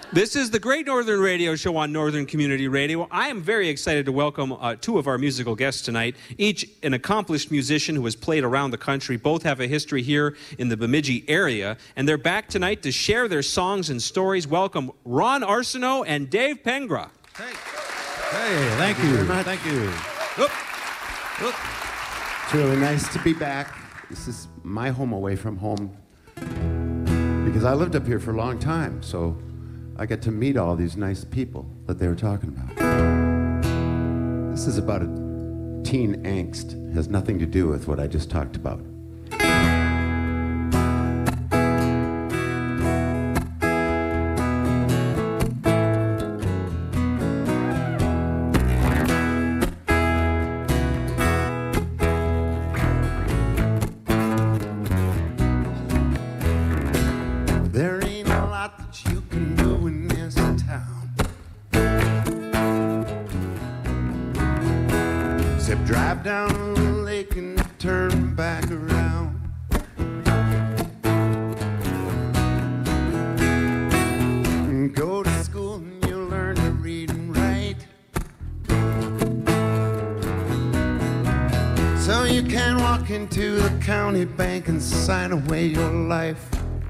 This is the Great Northern Radio Show on Northern Community Radio. I am very excited to welcome two of our musical guests tonight, each an accomplished musician who has played around the country. Both have a history here in the Bemidji area, and they're back tonight to share their songs and stories. Welcome Ron Arsenault and Dave Pengra. Hey, thank you. Thank you. Oop. Oop. It's really nice to be back. This is my home away from home because I lived up here for a long time, so I get to meet all these nice people that they were talking about. This is about a teen angst. It has nothing to do with what I just talked about. There ain't a lot that you can do in this town, except drive down the lake and turn back around. And go to school and you'll learn to read and write, so you can walk into the county bank and sign away your life.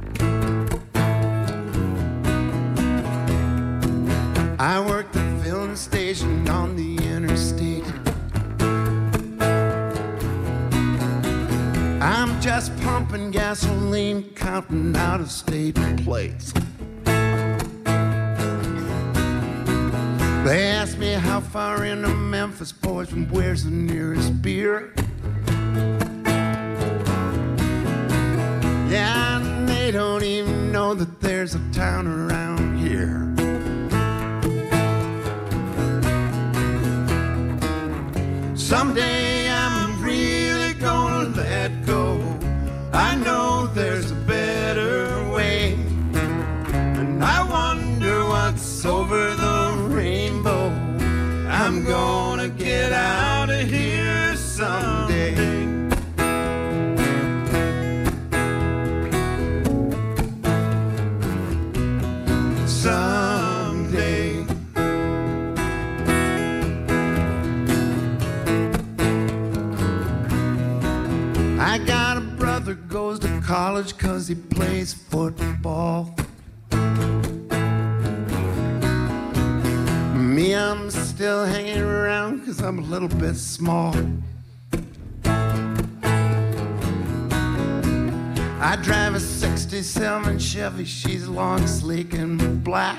I worked the filling station on the interstate. I'm just pumping gasoline, counting out-of-state plates. They asked me how far into Memphis, boys, and where's the nearest beer. Yeah, and they don't even know that there's a town around here. Someday I'm really gonna let go. I know there's a better way, and I wonder what's over the rainbow. I'm gonna get out of here someday. Someday. I got a brother goes to college 'cause he plays football. Me, I'm still hanging around 'cause I'm a little bit small. I drive a 67 Chevy, she's long, sleek, and black.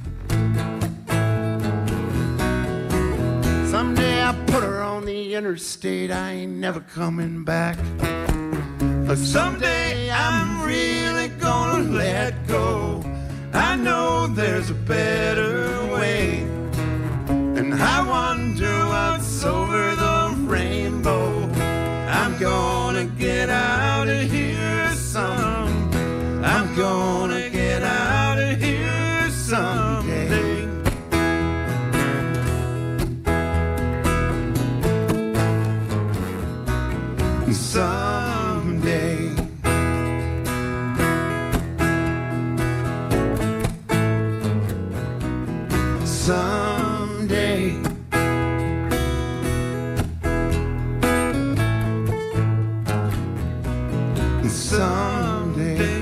Someday I put her on the interstate, I ain't never coming back. But someday I'm really gonna let go. I know there's a better way, and I wonder what's over the rainbow. I'm gonna get out of here someday. I'm gonna get out of here someday. Someday. Someday. Someday.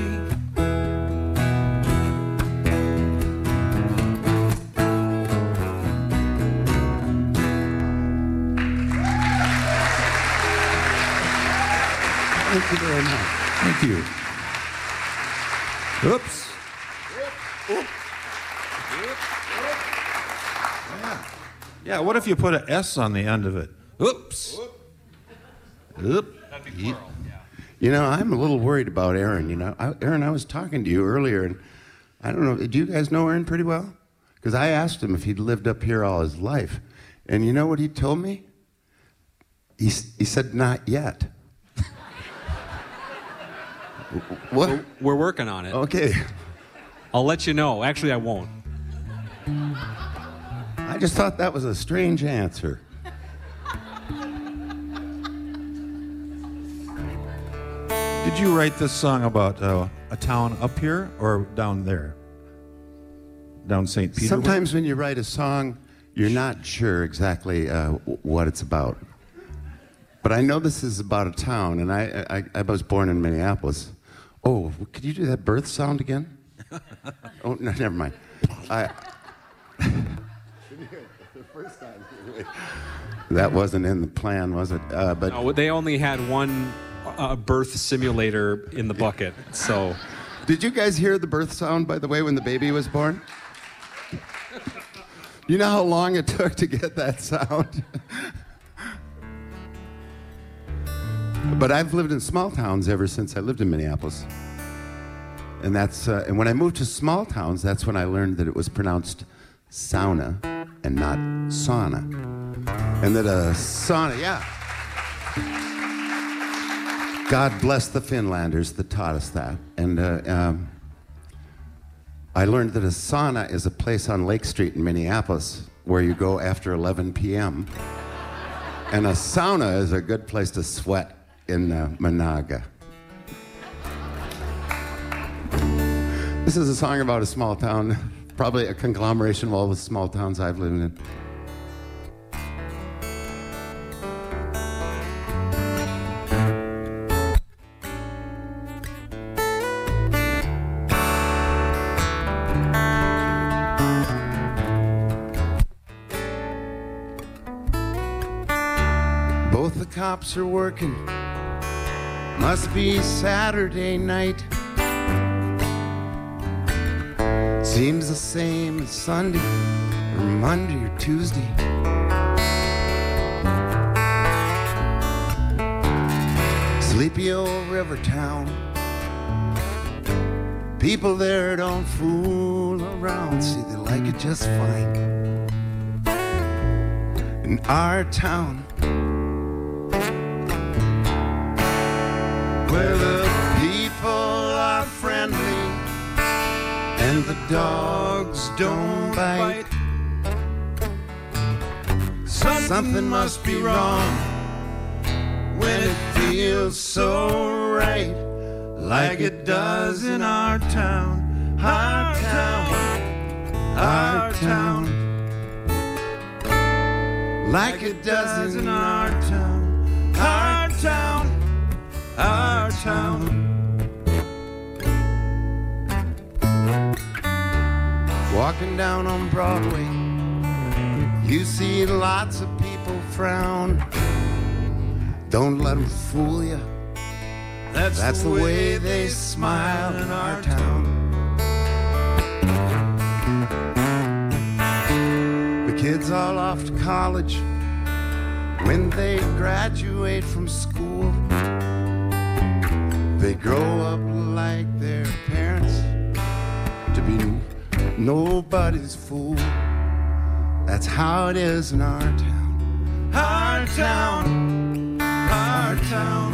Thank you very much. Thank you. Oops. Yeah, what if you put an S on the end of it? Oops. Oop. That'd be plural, yeah. You know, I'm a little worried about Aaron. You know, Aaron, I was talking to you earlier, and I don't know, do you guys know Aaron pretty well? Because I asked him if he'd lived up here all his life. And you know what he told me? He said, not yet. What? We're working on it. Okay. I'll let you know. Actually, I won't. I just thought that was a strange answer. Did you write this song about a town up here or down there? down St. Peter. Sometimes when you write a song, you're not sure exactly what it's about. But I know this is about a town, and I was born in Minneapolis. Oh, could you do that birth sound again? Oh, no, never mind. The first time. That wasn't in the plan, was it? But No, they only had one birth simulator in the bucket, so... Did you guys hear the birth sound, by the way, when the baby was born? You know how long it took to get that sound? But I've lived in small towns ever since I lived in Minneapolis. And and when I moved to small towns, that's when I learned that it was pronounced sauna and not sauna. And that a sauna, yeah. God bless the Finlanders that taught us that. And I learned that a sauna is a place on Lake Street in Minneapolis where you go after 11 p.m. And a sauna is a good place to sweat in Managa. This is a song about a small town, probably a conglomeration of all the small towns I've lived in. Both the cops are working. Must be Saturday night. Seems the same as Sunday or Monday or Tuesday. Sleepy old river town. People there don't fool around. See, they like it just fine. In our town, where the people are friendly and the dogs don't bite. Something must be wrong when it feels so right, like it does in our town, our town, our town, like it does in our town, our town, our town. Walking down on Broadway, you see lots of people frown. Don't let them fool you. That's the way they smile in our town. The kids all off to college. When they graduate from school, they grow up like their parents to be nobody's fool. That's how it is in our town. Our town, our town.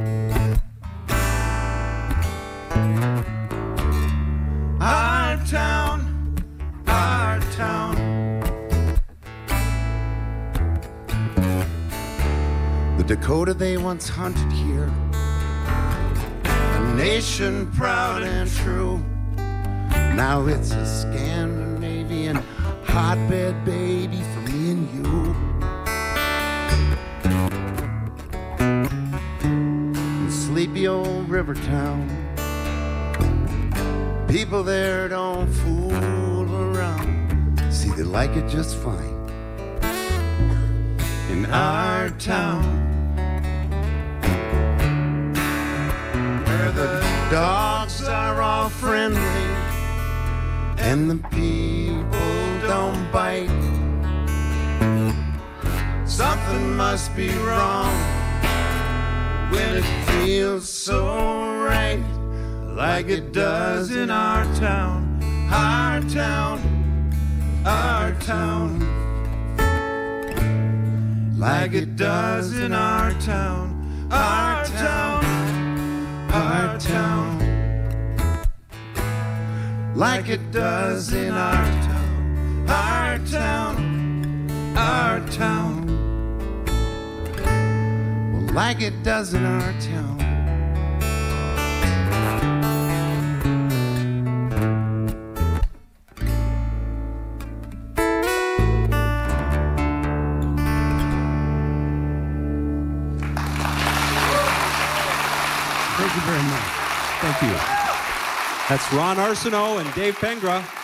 Our town, our town. The Dakota they once hunted here, a nation proud and true. Now it's a Scandinavian hotbed, baby, for me and you. In sleepy old river town, people there don't fool around. See, they like it just fine. In our town, where the dogs are all friendly and the people don't bite. Something must be wrong when it feels so right, like it does in our town, our town, our town. Like it does in our town, our town, our town. Like it does in our town, our town, our town. Well, like it does in our town. Thank you very much. Thank you. That's Ron Arsenault and Dave Pengra.